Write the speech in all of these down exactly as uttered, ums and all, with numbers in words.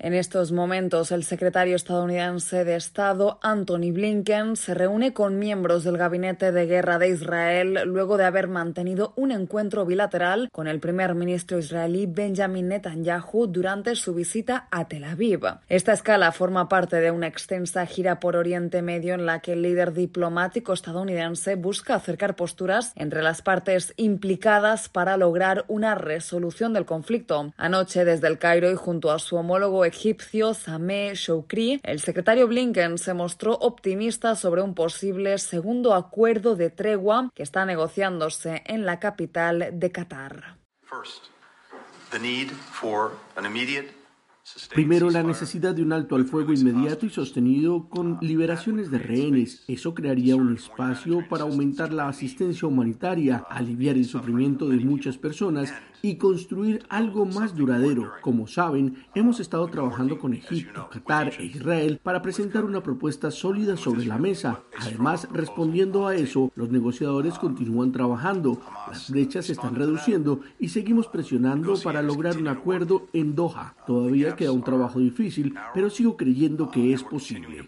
En estos momentos, el secretario estadounidense de Estado, Antony Blinken, se reúne con miembros del Gabinete de Guerra de Israel luego de haber mantenido un encuentro bilateral con el primer ministro israelí Benjamin Netanyahu durante su visita a Tel Aviv. Esta escala forma parte de una extensa gira por Oriente Medio en la que el líder diplomático estadounidense busca acercar posturas entre las partes implicadas para lograr una resolución del conflicto. Anoche, desde el Cairo y junto a su homólogo egipcio Sameh Shoukry, el secretario Blinken se mostró optimista sobre un posible segundo acuerdo de tregua que está negociándose en la capital de Qatar. First, the need for an immediate Primero, la necesidad de un alto al fuego inmediato y sostenido con liberaciones de rehenes. Eso crearía un espacio para aumentar la asistencia humanitaria, aliviar el sufrimiento de muchas personas y construir algo más duradero. Como saben, hemos estado trabajando con Egipto, Qatar e Israel para presentar una propuesta sólida sobre la mesa. Además, respondiendo a eso, los negociadores continúan trabajando, las brechas se están reduciendo y seguimos presionando para lograr un acuerdo en Doha. Todavía queda un trabajo difícil, pero sigo creyendo que es posible.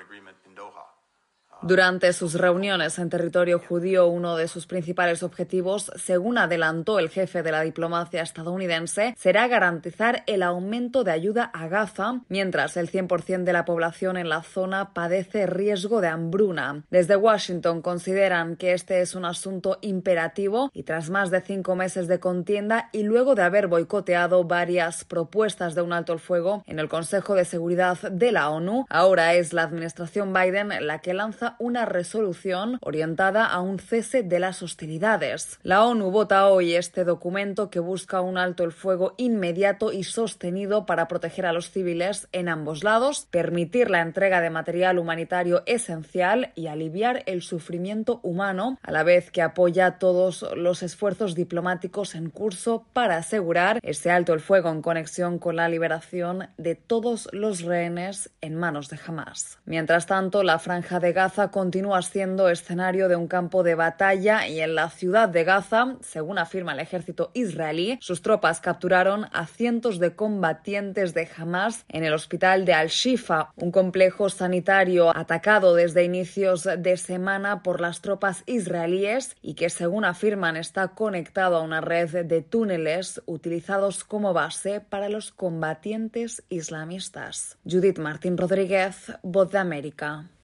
Durante sus reuniones en territorio judío, uno de sus principales objetivos, según adelantó el jefe de la diplomacia estadounidense, será garantizar el aumento de ayuda a Gaza, mientras el cien por ciento de la población en la zona padece riesgo de hambruna. Desde Washington consideran que este es un asunto imperativo y tras más de cinco meses de contienda y luego de haber boicoteado varias propuestas de un alto el fuego en el Consejo de Seguridad de la ONU, ahora es la administración Biden la que lanza una resolución orientada a un cese de las hostilidades. La ONU vota hoy este documento que busca un alto el fuego inmediato y sostenido para proteger a los civiles en ambos lados, permitir la entrega de material humanitario esencial y aliviar el sufrimiento humano, a la vez que apoya todos los esfuerzos diplomáticos en curso para asegurar ese alto el fuego en conexión con la liberación de todos los rehenes en manos de Hamás. Mientras tanto, la Franja de Gaza continúa siendo escenario de un campo de batalla y en la ciudad de Gaza, según afirma el ejército israelí, sus tropas capturaron a cientos de combatientes de Hamás en el hospital de Al-Shifa, un complejo sanitario atacado desde inicios de semana por las tropas israelíes y que, según afirman, está conectado a una red de túneles utilizados como base para los combatientes islamistas. Judith Martín Rodríguez, Voz de América.